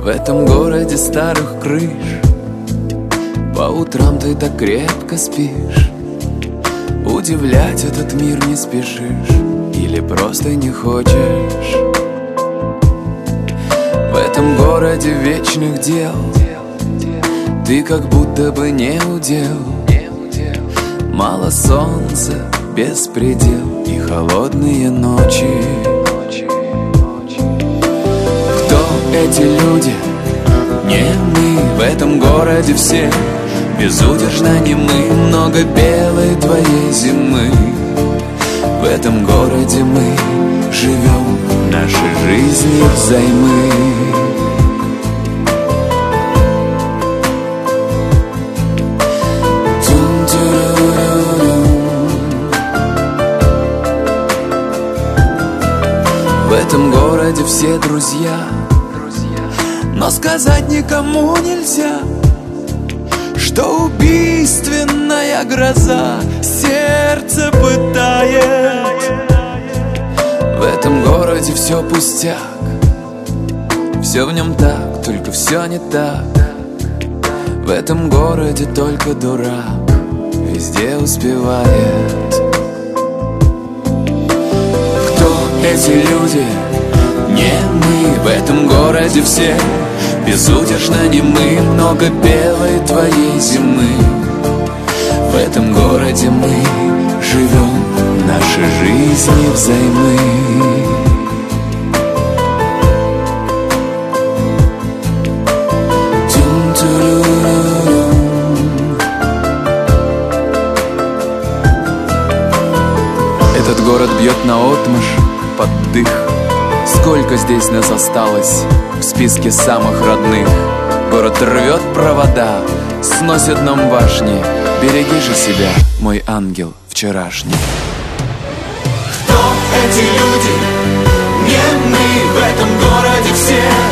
В этом городе старых крыш по утрам ты так крепко спишь. Удивлять этот мир не спешишь или просто не хочешь? В этом городе вечных дел ты как будто бы не удел. Мало солнца, беспредел и холодные ночи. Кто эти люди? Не мы. В этом городе все безудержно немы. Много белой твоей зимы. В этом городе мы живем наши жизни взаймы. В этом городе все друзья, но сказать никому нельзя, что убийственная гроза сердце пытает. В этом городе все пустяк, все в нем так, только все не так. В этом городе только дурак везде успевает. Кто эти люди? Не мы. В этом городе все безудержно немы. Много белой твоей зимы. В этом городе мы живем наши жизни взаймы. Этот город бьет наотмашь под дых. Сколько здесь нас осталось в списке самых родных. Город рвет провода, сносит нам башни. Береги же себя, мой ангел вчерашний. Кто эти люди? Не мы. В этом городе все